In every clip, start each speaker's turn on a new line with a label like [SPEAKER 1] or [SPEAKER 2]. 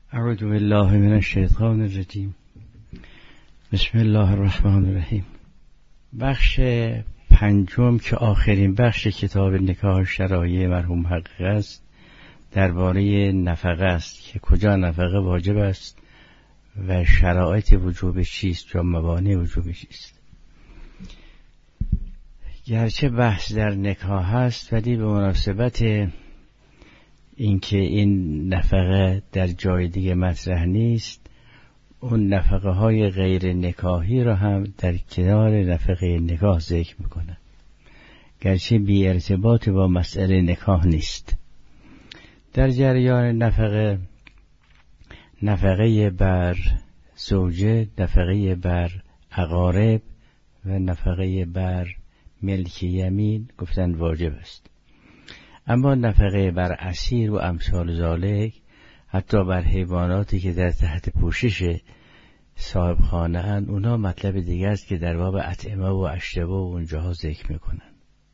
[SPEAKER 1] اعوذ بالله من الشیطان الرجیم. بسم الله الرحمن الرحیم. بخش پنجم که آخرین بخش کتاب نکاح شرایع مرحوم حقیقی است درباره نفقه است که کجا نفقه واجب است و شرایط وجوب چیست و موانع وجوب چیست. گرچه بحث در نکاح هست ولی به مناسبت اینکه این نفقه در جای دیگه مطرح نیست، اون نفقه های غیر نکاحی را هم در کنار نفقه نکاح ذکر میکنه، گرچه بی ارتباط با مسئله نکاح نیست. در جریان نفقه بر زوجه، نفقه بر اقارب و نفقه بر ملک یمین گفتن واجب است. اما نفقه بر اسیر و امثال ذالک، حتی بر حیواناتی که در تحت پوشش صاحب خانه اند، اونا مطلب دیگه است که در باب اطعمه و اشربه و اونجاها ذکر میکنن.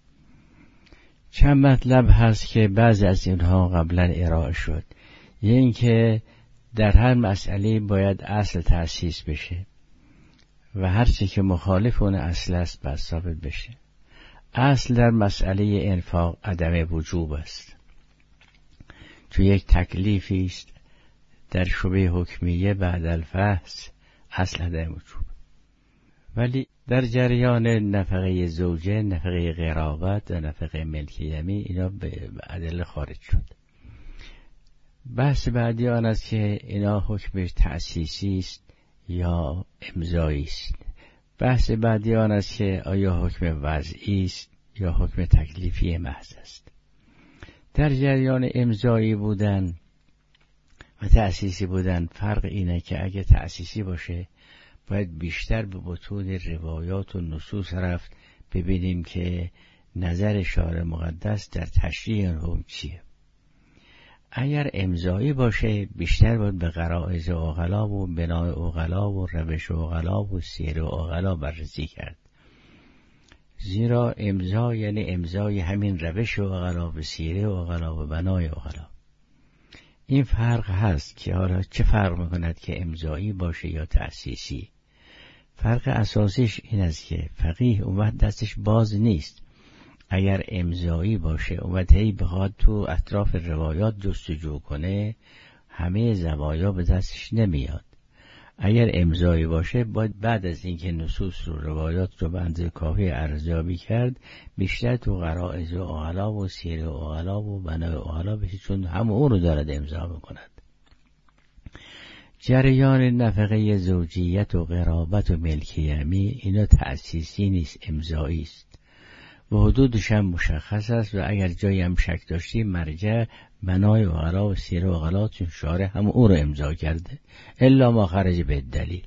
[SPEAKER 1] چند مطلب هست که بعضی از اینها قبلا ارائه شد. یه این که در هر مسئله باید اصل تأسیس بشه و هر چی که مخالف اون اصل است باید ثابت بشه. اصل در مسئله انفاق عدم وجوب است، چون یک تکلیفی است در شبه حکمیه بعد الفحص اصل عدم وجوب. ولی در جریان نفقه زوجه، نفقه قرابت و نفقه ملک یمین، اینا به ادله خارج شد. بحث بعدی آن است که اینا حکمش تأسیسی است یا امضایی است. بحث بعدی آن است که آیا حکم وضعی است یا حکم تکلیفی محض است. در جریان امضایی بودن و تأسیسی بودن فرق اینه که اگه تأسیسی باشه باید بیشتر به متون روایات و نصوص رفت ببینیم که نظر شارع مقدس در تشریح حکم چیه. اگر امضایی باشه بیشتر باید به غرائز عقلا و بنای عقلا و روش عقلا و سیر عقلا بررسی کرد، زیرا امضا یعنی امضای همین روش عقلا و سیر عقلا و بنای عقلا. این فرق هست که حالا چه فرق میکند که امضایی باشه یا تأسیسی. فرق اساسیش این است که فقیه اومد دستش باز نیست. اگر امضایی باشه اومد هی بخواد تو اطراف روایات جستجو کنه، همه زوایا به دستش نمیاد. اگر امضایی باشه باید بعد از اینکه نصوص رو روایات رو به اندازه کافی ارزیابی کرد، بیشتر تو غرائز و عقلا و سیر و عقلا و بنای عقلا بشه، چون هم اون رو دارد امضا میکند. جریان نفقه زوجیت و قرابت و ملک یمین اینا تأسیسی نیست، امضایی است و حدودش هم مشخص است. و اگر جایی هم شک داشتی مرجع بنای عقلا و سیر عقلا، چون شارع هم اون رو امضا کرده الا ما خرج به دلیل.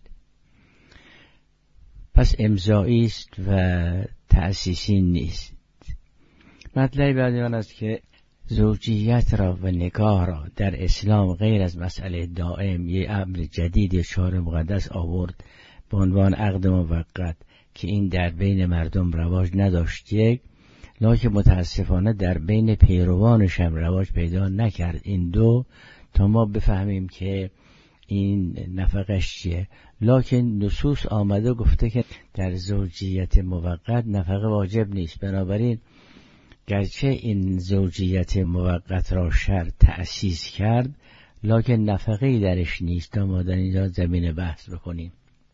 [SPEAKER 1] پس امضایی است و تأسیسی نیست. مطلب بعدی آن است که زوجیت را و نکاح را در اسلام غیر از مسئله دائم یه امر جدید شارع مقدس آورد به عنوان عقد موقت که این در بین مردم رواج نداشت، یک لکن متاسفانه در بین پیروانش هم رواج پیدا نکرد. این دو تا ما بفهمیم که این نفقش چیه. لکن نصوص آمده گفته که در زوجیت موقت نفقه واجب نیست. بنابراین گرچه این زوجیت موقت را شرع تأسیس کرد لکن نفقه‌ای درش نیست. ما در اینجا زمین بحث بکنیم.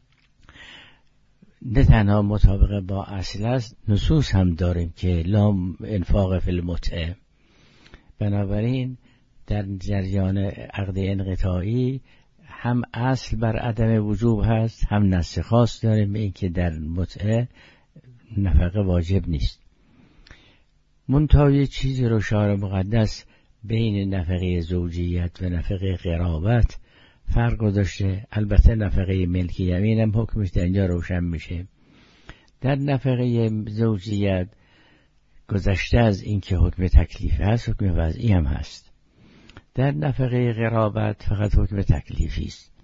[SPEAKER 1] نه تنها مطابق با اصل است، نصوص هم داریم که لا انفاق فی المتعه. بنابراین در جریان عقد انقطاعی هم اصل بر عدم وجوب هست، هم نص خاص داریم این که در متعه نفقه واجب نیست. منتها یه چیزی رو شارع مقدس بین نفقه زوجیت و نفقه قرابت فرق گذاشته. البته نفقه ملک یمین هم حکمش در اینجا روشن میشه. در نفقه زوجیت گذشته از این که حکم تکلیفی هست، حکم وضعی هم هست. در نفقه قرابت فقط حکم تکلیفی است.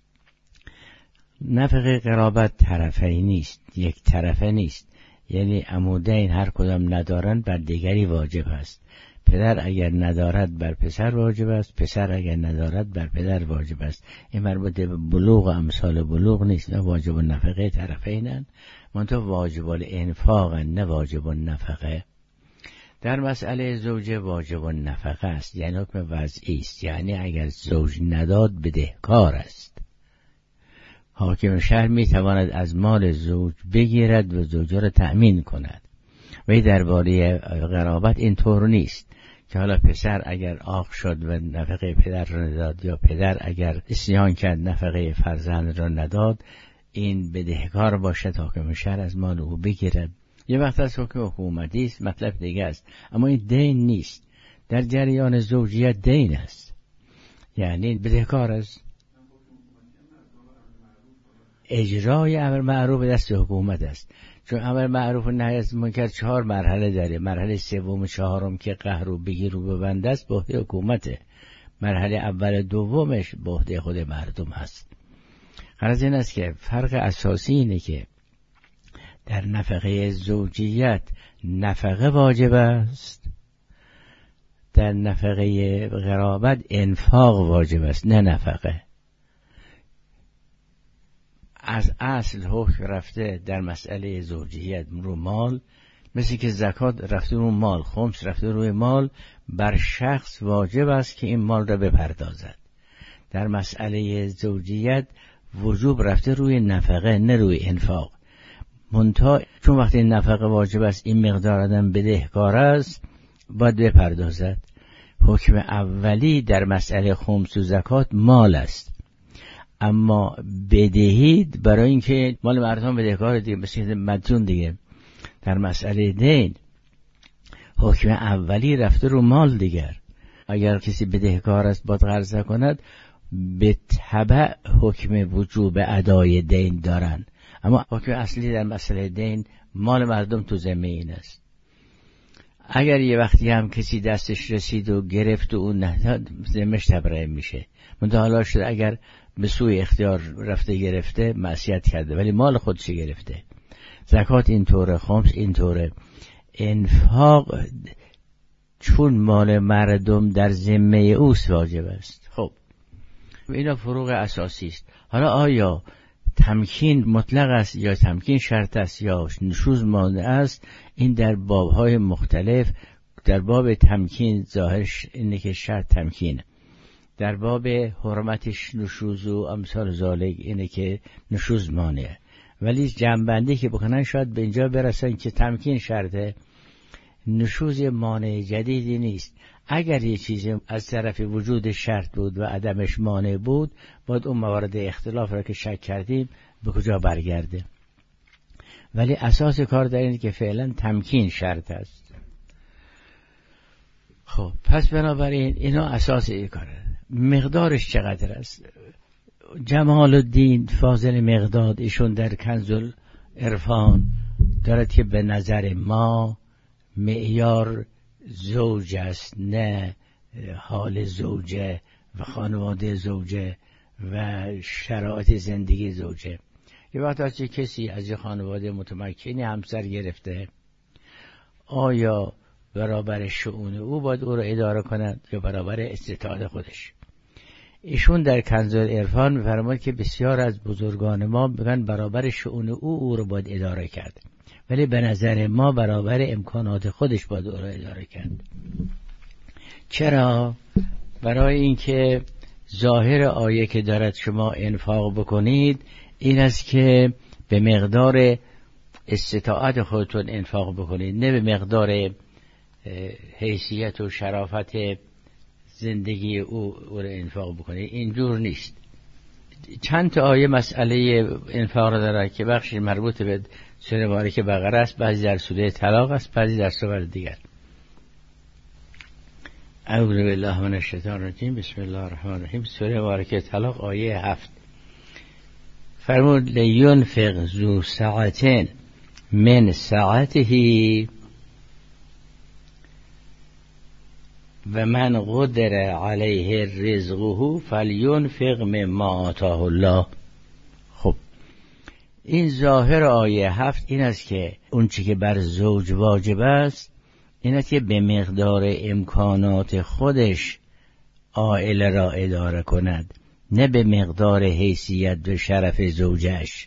[SPEAKER 1] نفقه قرابت طرفی نیست، یک طرفه نیست، یعنی عمودین هر کدام ندارن بر دیگری واجب هست. پدر اگر ندارد بر پسر واجب است، پسر اگر ندارد بر پدر واجب است. این مربوط به بلوغ و امثال بلوغ نیست، نه واجب النفقه طرفینن، منتها واجب الانفاق نه واجب النفقه. در مسئله زوجه واجب النفقه است، یعنی حکم وضعی است، یعنی اگر زوج نداد بدهکار است. حاکم شهر می تواند از مال زوج بگیرد و زوجه را تأمین کند. ولی درباره قرابت این طور نیست که حالا پسر اگر عاق شد و نفقه پدر را نداد، یا پدر اگر عصیان کرد نفقه فرزند را نداد، این بدهکار باشد، حاکم شهر از مال او بگیرد. یه وقت از حکم حکومتی است، مطلب دیگه است، اما این دین نیست. در جریان زوجیت دین است، یعنی بدهکار است. اجرای امر معروف دست حکومت است، چون امر معروف و نهی از منکر 4 مرحله داره. مرحله سوم و چهارم که قهر و بگیر و ببند است به عهده حکومته. مرحله اول دومش به عهده خود مردم هست. غرض این است که فرق اساسی اینه که در نفقه زوجیت نفقه واجب است، در نفقه قرابت انفاق واجب است، نه نفقه. از اصل حکم رفته در مسئله زوجیت رو مال، مثل که زکات رفته رو مال، خمس رفته روی مال، بر شخص واجب است که این مال را بپردازد. در مسئله زوجیت وجوب رفته روی نفقه نه روی انفاق. منتها چون وقتی نفقه واجب است این مقدار آدم بدهکار است باید بپردازد. حکم اولی در مسئله خمس و زکات مال است، اما بدهید برای اینکه مال مردم بدهکار دیگه، مثل مدیون دیگه. در مسئله دین حکم اولی رفته رو مال دیگر. اگر کسی بدهکار است باید قرض کند، به تبع حکم وجوب ادای دین دارن، اما حکم اصلی در مسئله دین مال مردم تو ذمه این است. اگر یه وقتی هم کسی دستش رسید و گرفت و اون نداد، ذمه‌اش تبرئه میشه. منتها حالا شده اگر به سوی اختیار رفته گرفته معصیت کرده، ولی مال خودش گرفته. زکات اینطوره، خمس اینطوره. انفاق چون مال مردم در ذمه اوست واجب است. خب اینا فروق اساسی است. حالا آیا تمکین مطلق است یا تمکین شرط است یا نشوز مانع است؟ این در بابهای مختلف. در باب تمکین ظاهرش اینه که شرط تمکینه، در باب حرمتش نشوز و امثال ذالک اینه که نشوز مانعه. ولی جمع‌بندی که بکنن شاید به اینجا برسن که تمکین شرطه، نشوز مانع جدیدی نیست. اگر یه چیزی از طرف وجود شرط بود و عدمش مانع بود، باید اون موارد اختلاف را که شک کردیم به کجا برگرده. ولی اساس کار در اینه که فعلا تمکین شرط است. خب پس بنابراین اینا اساس این کاره. مقدارش چقدر است؟ جمال الدین فاضل مقداد ایشون در کنز العرفان دارد که به نظر ما معیار زوج است، نه حال زوجه و خانواده زوجه و شرایط زندگی زوجه. یه وقت هست که کسی از یه خانواده متمکنی همسر گرفته، آیا برابر شؤون او باید او را اداره کند یا برابر استطاعت خودش؟ ایشون در کنز العرفان می‌فرماید که بسیار از بزرگان ما میگن برابر شؤون او را باید اداره کرد، ولی به نظر ما برابر امکانات خودش باید او را اداره کرد. چرا؟ برای اینکه ظاهر آیه که دارد شما انفاق بکنید این است که به مقدار استطاعت خودتون انفاق بکنید، نه به مقدار حیثیت و شرافت زندگی او را انفاق بکنید. اینجور نیست. چند تا آیه مسئله انفاق را داره که بخشی مربوط به سوره مبارکه بقره است، بعضی در سوره طلاق است، بعضی در سوره دیگر. اعوذ بالله من الشیطان الرجیم. بسم الله الرحمن الرحیم. سوره مبارکه طلاق آیه 7 فرمود لینفق ذو سعة من سعته و من قدر علیه رزقه فلینفق مما آتاه الله. خب این ظاهر آیه 7 این است که اون چی که بر زوج واجب است این است که به مقدار امکانات خودش عائله را اداره کند، نه به مقدار حیثیت و شرف زوجش.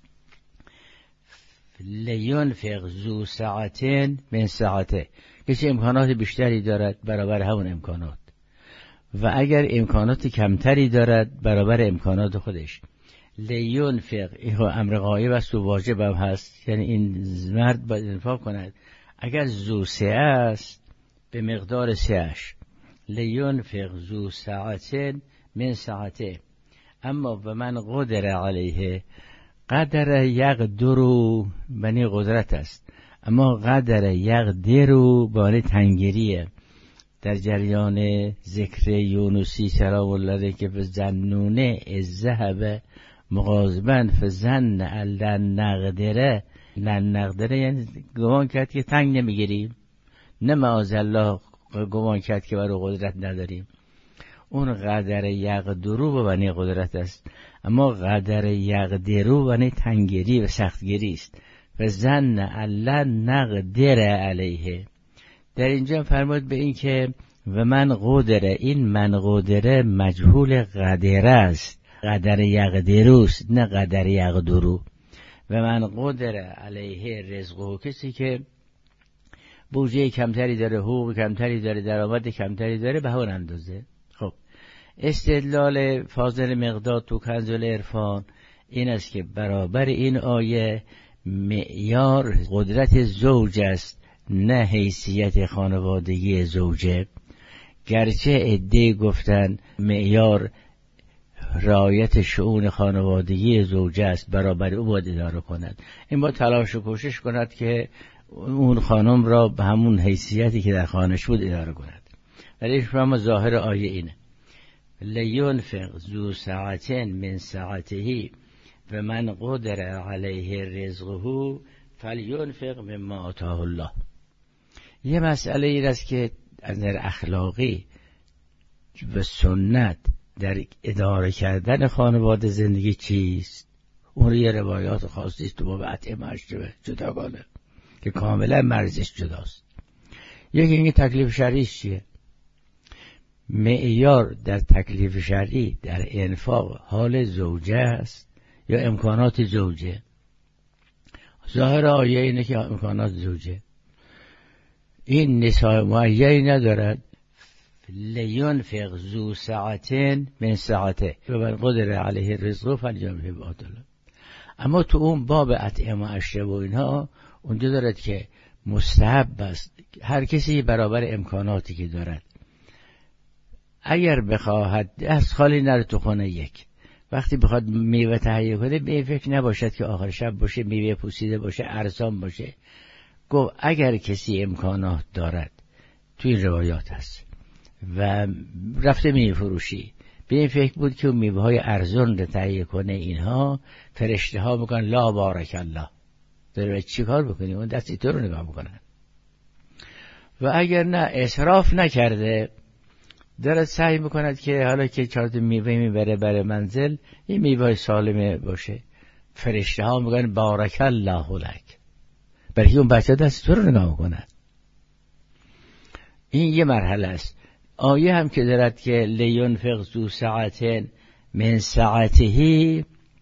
[SPEAKER 1] لینفق ذو سعة من سعته، کسی امکانات بیشتری دارد برابر همون امکانات، و اگر امکانات کمتری دارد برابر امکانات خودش. لینفق این امر غایب است و واجب هم هست، یعنی این مرد باید انفاق کند. اگر ذو سعه است به مقدار سعه‌اش، لینفق ذو سعة من سعته. اما به من قدر علیه، قدر یقدرو بنی قدرت است، اما قدر یقدرو بانی تنگریه. در جریان ذکر یونسی سلام الله که فظنونه الذهب مغاضبا فظن لن نقدره، لن نقدره یعنی گمان کرد که تنگ نمیگیریم، نه معاذالله گمان کرد که برای قدرت نداریم. اون قدر یقدرو به بنی قدرت است، اما قدر یقدرو بنی تنگری و سختگیری است. و ظن لن نقدر علیه. در اینجا فرمود به این که و من قدره، این من قدره مجهول قدره است، قدر یقدروست نه قدر یقدرو. و من قدره علیه رزقه، کسی که بودجه کمتری داره، حقوق کمتری داره، درآمد کمتری داره، به همون اندازه. خب استدلال فاضل مقداد تو کنز العرفان این است که برابر این آیه معیار قدرت زوج است، نه حیثیت خانوادگی زوجه. گرچه عده گفتن معیار رعایت شؤون خانوادگی زوجه است، برابر او باید اداره کند. این باید تلاش و کوشش کند که اون خانم را به همون حیثیتی که در خانش بود اداره کند. ولی شما ظاهر آیه اینه لینفق ذو سعة من سعته و من قدر علیه رزقه فلینفق مما آتاه الله. یه مسئله این است که از نظر اخلاقی و سنت در اداره کردن خانواده زندگی چیست؟ اون یه روایات خاصی است تو باب اطعمه اشربه جداگانه که کاملا مرزش جداست. یکی اینکه تکلیف شرعیش چیه؟ معیار در تکلیف شرعی در انفاق حال زوجه است یا امکانات زوجه؟ ظاهر آیه اینه که امکانات زوجه. این نساء معینی ندارد. لینفق ذو سعة من سعته و من قدر علیه رزقه فلینفق مما آتاه الله. اما تو اون باب اطعمه اشربه و اینها اونجا دارد که مستحب است هر کسی برابر امکاناتی که دارد. اگر بخواهد دست خالی نره تو خانه، یک وقتی بخواد میوه تهیه کنه به فکر نباشد که آخر شب باشه میوه پوسیده باشه ارزان باشه. گفت اگر کسی امکانات دارد، توی این روایات هست، و رفته میوه فروشی به این فکر بود که میوه های ارزان رو تهیه کنه، اینها فرشته ها میگن لا بارک الله، داره چی کار بکنی؟ اون دستی تو رو نگاه میکنن. و اگر نه اسراف نکرده دارد سعی میکند که حالا که چهار میوه میبره برای منزل این میوه سالمه باشه، فرشته ها میگن بارک الله لک، برای اون بچه دست تو رو نگاه میکنن. این یه مرحله است. آیه هم که دارد که لینفق ذو سعة من سعته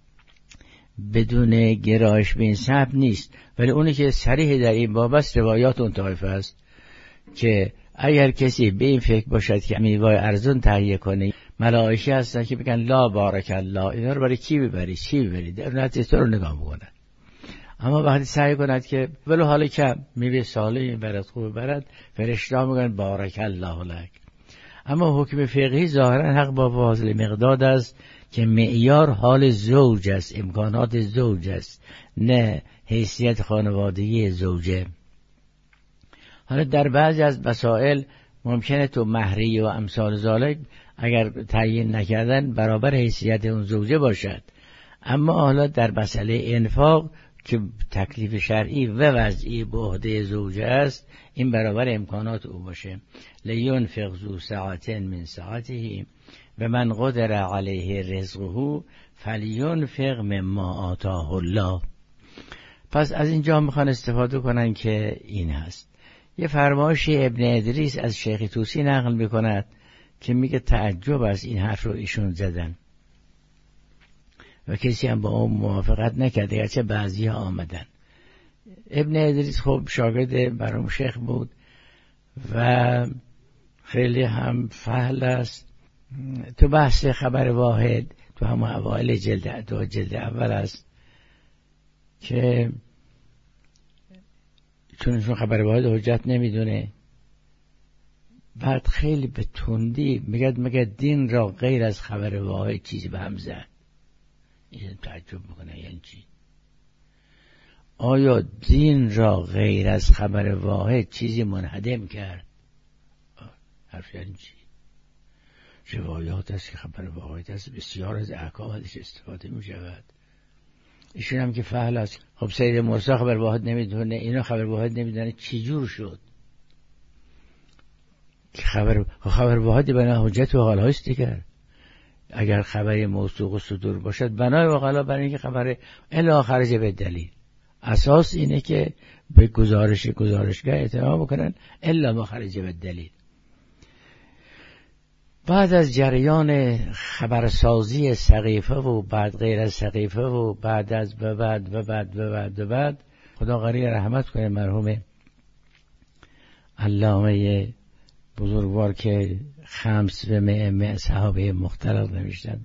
[SPEAKER 1] بدون گرایش به این سبب نیست، ولی اونی که صریح در این باب است روایات اون طایفه است که اگر کسی به این فکر باشد که میوه ارزان تهیه کنه، ملائکه هستن که میگن لا بارک الله، اینا رو برای کی ببری چی ببری، در نتیجه تو رو نگاه میکنن. اما وقتی سعی کند که ولو حالا کم میوه صالح برات خوب برد، فرشته میگن بارک الله لک. اما حکم فقهی ظاهرا حق با فاضل مقداد است که معیار حال زوج است، امکانات زوج است، نه حیثیت خانوادگی زوجه. حالا در بعضی از مسائل ممکنه تو مهری و امثال ذالک اگر تعیین نکردن برابر حیثیت اون زوجه باشد، اما حالا در مسئله انفاق که تکلیف شرعی و وضعی به عهده زوجه است، این برابر امکانات او باشه. لینفق ذو سعة من سعته و من قدر علیه رزقه فلینفق مما آتاه الله. پس از اینجا میخوان استفاده کنن که این هست یه فرمایش ابن ادریس از شیخ طوسی نقل میکند که میگه تعجب از این حرف رو ایشون زدن و کسی هم با اون موافقت نکرده، گرچه بعضی ها آمدن. ابن ادریس خب شاگرد مرحوم شیخ بود و خیلی هم فهل است. تو بحث خبر واحد تو همون اوائل جلد اول است که چون خبر واحد حجت نمیدونه، بعد خیلی به تندی میگه دین را غیر از خبر واحد چیزی به هم زد. این تعجب میکنه یعنی چی؟ آیا دین را غیر از خبر واحد چیزی منهدم کرد؟ حرف یعنی چی؟ روایات است که خبر واحد است، بسیار از احکام ازش استفاده می شود. ایشون هم که فهل است. خب سید مرسی خبر واحد نمیدونه، اینا خبر واحد نمیدونه، چی جور شد؟ خبر واحد بنا حجت و غلا است دیگر. اگر خبری موثوق و صدور باشد بنای و غلا برای اینکه خبر الا خرج به دلیل. اساس اینه که به گزارشگاه اعتماد بکنن الا ما خرج به دلیل. بعد از جریان خبرسازی سقیفه و بعد غیر از سقیفه و بعد از بعد خدا غریق رحمت کنه مرحوم علامه بزرگوار که 500 صحابه مختلف نوشتن.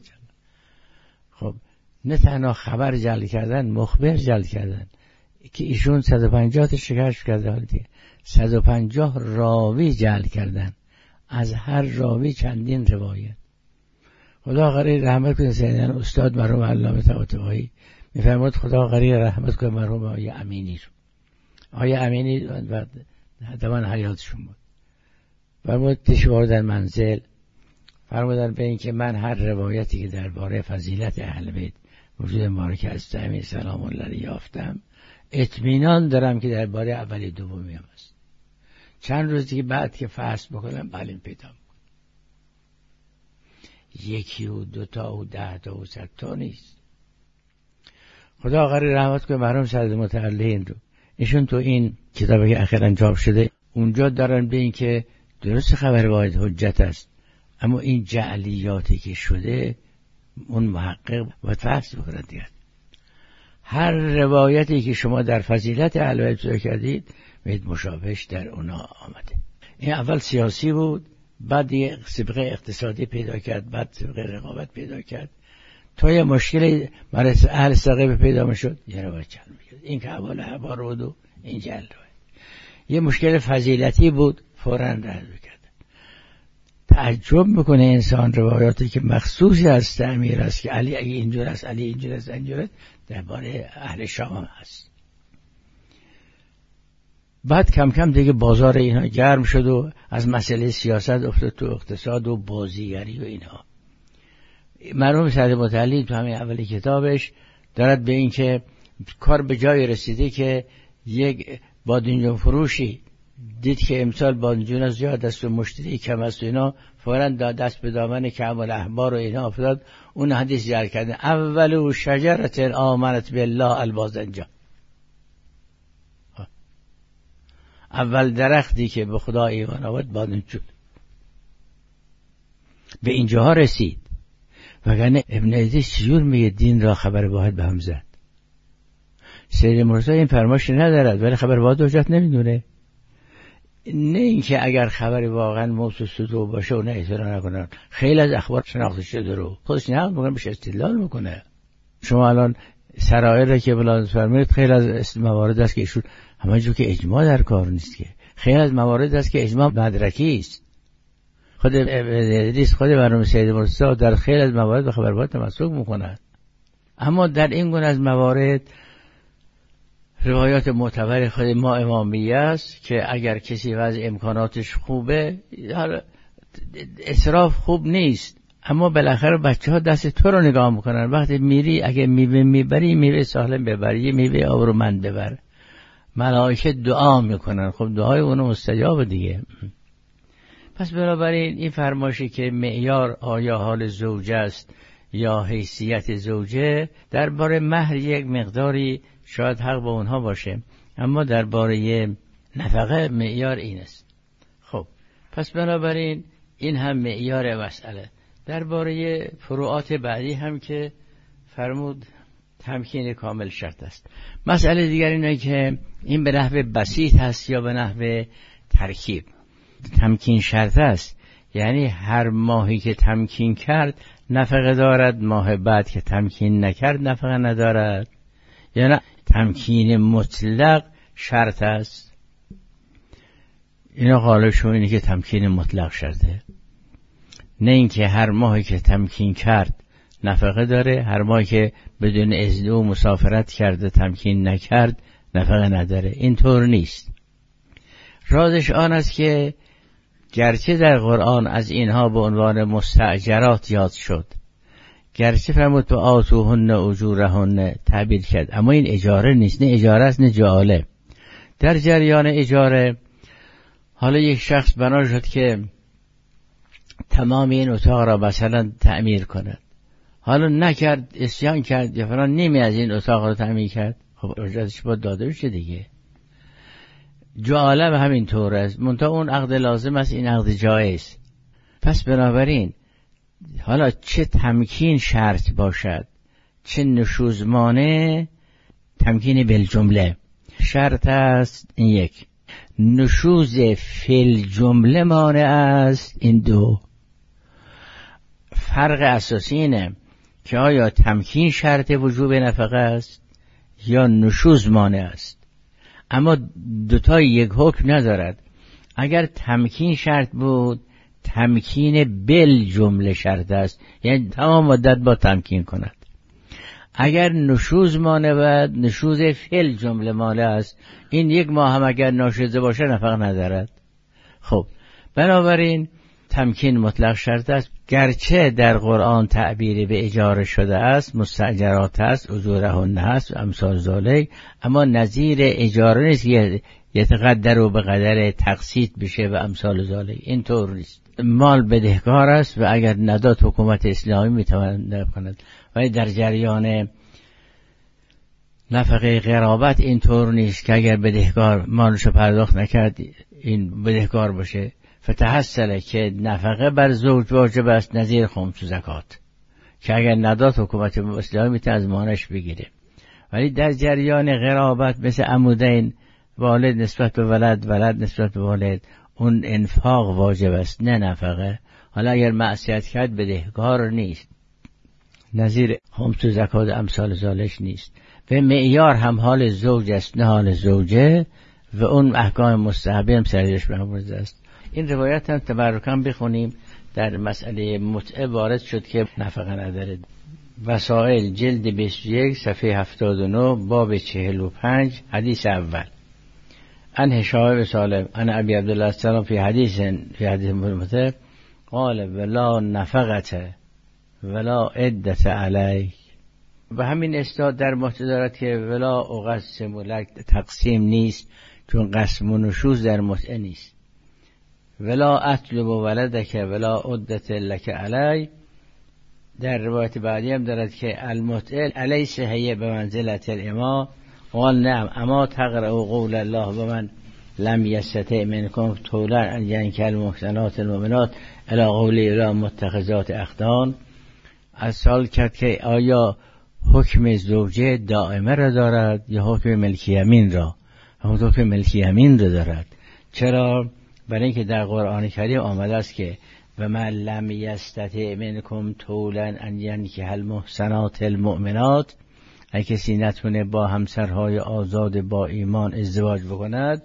[SPEAKER 1] خب نه تنها خبر جلد کردن، مخبر جلد کردن که ایشون 150 تا شکشف کرده، حال دیگه 150 راوی جلد کردن، از هر راوی چندین روایت. خدا غریق رحمت کنه سیدنا استاد مرحوم علامه طباطبایی میفرماد خدا غریق رحمت کنه مرحوم آقای امینی رو. آقای امینی و دوان حیاتشون بود. فرمود تشوار در منزل فرمودن به این که من هر روایتی که درباره فضیلت اهل بیت وجود مبارک از امیر سلام الله علیه یافتم اطمینان دارم که درباره اولی دومی هم است. چند روز دیگه بعد که فحص بکنم بله پیدا میکنم. یکی و 2 تا و 10 تا و 100 تا نیست. خدا غریق رحمت کنه مرحوم سید متعلین رو. ایشون تو این کتابی که اخیراً چاپ شده اونجا دارن به این که درست خبر واحد حجت است، اما این جعلیاتی که شده اون محقق باید فحص بکنه دیگه. هر روایتی که شما در فضیلت اهل بیت پیدا کردید باید مشابهش در اونا آمده. این اول سیاسی بود، بعد یه سابقه اقتصادی پیدا کرد، بعد سابقه رقابت پیدا کرد، تا یه مشکلی برای اهل ثقیفه پیدا میشد یه روایت جلب میکرد. این که اول احبار بود و این جلد روایت. یه مشکل فضیلتی بود فوراً رد میکرد. تعجب میکنه انسان روایاتی که مخصوصی از تعمیر است که علی اگه اینجور است، علی اینجور است، اینجور است، درباره اهل شام هست. بعد کم کم دیگه بازار اینا گرم شد و از مسئله سیاست افتاد تو اقتصاد و بازیگری و اینها. مرحوم سید متعلی تو همین اولی کتابش دارد به این که کار به جای رسیده که یک بادنجان فروشی دید که امسال بادنجان زیاد است و مشتری کم است و اینا، فوراً دست به دامن کعب الاحبار و اینا افتاد. اون حدیث جر کردن اول شجرت آمنت بالله الباذنجان، اول درختی که به خدا ایمان آورد بادنجان. به اینجاها رسید. وگرنه ابن ادریس چجور میگه دین را خبر واحد به هم زد؟ سید مرسی این فرمایش ندارد ولی خبر واحد حجت نمیدونه. نه اینکه اگر خبر واقعا موثوق صدور باشه و نه اطلاع نکنن، خیلی از اخبار شناخته شده رو خودش نقل میکنه، بهش استدلال میکنه. شما الان سرائر را که بلند فرمایید خیلی از موارد است که ایشون همونجور که اجماع در کار نیست، که خیلی از موارد است که اجماع مدرکی است. خود ادریس خود مرحوم سید مرسی در خیلی از موارد به خبر واحد تمسک میکند، اما در این گونه از موارد روایات معتبر خود ما امامیه است که اگر کسی وضع امکاناتش خوبه، اسراف خوب نیست، اما بالاخره بچه ها دست تو رو نگاه میکنن. وقتی میری اگه میوه میبری میوه سالم ببری، میوه آبرومند ببر، ملائکه دعا میکنن. خب دعای اونو مستجاب دیگه. پس بنابراین این فرمایشی که معیار آیا حال زوجه است یا حیثیت زوجه، درباره مهر یک مقداری شاید حق با اونها باشه، اما درباره نفقه معیار این است. خب پس بنابراین این هم معیار مسئله. درباره فروعات بعدی هم که فرمود تمکین کامل شرط است. مسئله دیگر اینه که این به نحو بسیط هست یا به نحو ترکیب. تمکین شرط است، یعنی هر ماهی که تمکین کرد نفقه دارد، ماه بعد که تمکین نکرد نفقه ندارد، یا نه تمکین مطلق شرط است. اینا قالشون اینه که تمکین مطلق شرطه، نه اینکه هر ماهی که تمکین کرد نفقه داره، هر ماهی که بدون اذن او مسافرت کرده تمکین نکرد نفقه نداره. این طور نیست. رازش آن است که گرچه در قرآن از اینها به عنوان مستأجرات یاد شد، گرچه فرمود تو آتوهن اجورهن تعبیر کرد، اما این اجاره نیست، نه اجاره است نه جعاله. در جریان اجاره حالا یک شخص بنا شد که تمام این اتاق را مثلا تعمیر کند، حالا نکرد، عصیان کرد یا فلان، نیمی از این اتاق را تعمیر کرد، خب اجرتش باید داده بشه دیگه. جعاله به همین طور است، منتها اون عقد لازم است، این عقد جایز. پس بنابراین حالا چه تمکین شرط باشد چه نشوزمانه، تمکین بالجمله شرط است. این یک. نشوز فی الجمله مانع است. این دو. فرق اساسی اینه که آیا تمکین شرط وجوب نفقه است یا نشوز مانع است. اما دوتا یک حکم ندارد. اگر تمکین شرط بود تمکین بالجمله شرط است، یعنی تمام مدت با تمکین کند. اگر نشوز مانع بود نشوز فی الجمله مانع است، این یک ماه هم اگر ناشده باشه نفقه ندارد. خب بنابراین تمکین مطلق شرط است، گرچه در قرآن تعبیری به اجاره شده است، مستأجرات است، اجورهن است و امثال ذالک، اما نظیر اجاره نیست که یتقدر و به قدر تقسیط بشه و امثال ذالک. این طور نیست. مال بدهکار است و اگر نداد حکومت اسلامی میتواند کند، ولی در جریان نفقه قرابت این طور نیست که اگر بدهکار مالشو پرداخت نکرد این بدهکار باشه. فتحصله که نفقه بر زوج واجب است نظیر خمس و زکات، که اگر نداد حکومت اسلامی میتونه از مالش بگیره. ولی در جریان قرابت مثل عمودین، والد نسبت به ولد، ولد نسبت به والد، اون انفاق واجب است نه نفقه. حالا اگر معصیت کرد بدهکار نیست، نظیر خمس و زکات امثال ذالک نیست. و معیار هم حال زوج است نه حال زوجه، و اون احکام مستحبه هم سرش برآورده است. این روایت هم تبرکاً بخونیم. در مسئله متعه وارد شد که نفقه نداره. وسائل جلد 21 صفحه 79 باب 45 حدیث اول. ان هشام بن سالم ان ابی عبدالله السلام فی حدیث متعه قال ولا نفقته ولا عدت علیک. و همین استاد در متعه دارد که ولا اقسم لک، تقسیم نیست، چون قسم و نشوز در متعه نیست. ولا اطلب ولدک ولا عدت لک علی. در روایت بعدی هم دارد که المتعه الیس هی به منزلت الامام قال نعم اما تقرأ قول الله و من لم یستطع منکم طولا ان ینکح المحصنات المؤمنات الی قوله الی متخذات اخدان. از سوال کرد که آیا حکم زوجه دائمه را دارد یا حکم ملکی یمین را؟ همون حکم ملکی یمین را دارد. چرا؟ برای اینکه در قرآن کریم آمده است که و من لم یستطع منکم طولا ان ینکح المحصنات المؤمنات، اگه کسی نتونه با همسرهای آزاد با ایمان ازدواج بکند،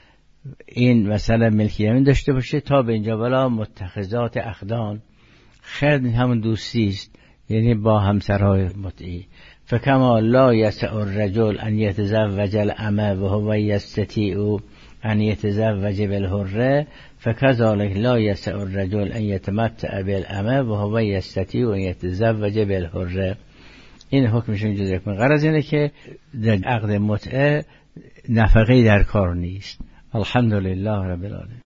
[SPEAKER 1] این مثلا ملکی یمین داشته باشه تا به اینجا ولا متخذات اخدان. خرد همون دوستی است، یعنی با همسرهای متعی. فکما لا یسع الرجل ان یتزوج الامه و هو یستطیع ان یتزوج بالحره فکذلک لا یسع الرجل ان یتمتع بالامه و هو یستطیع ان یتزوج بالحره. این حکمشون جزء کن. غرض اینه که در عقد متعه نفقه در کار نیست. الحمدلله رب العالمین.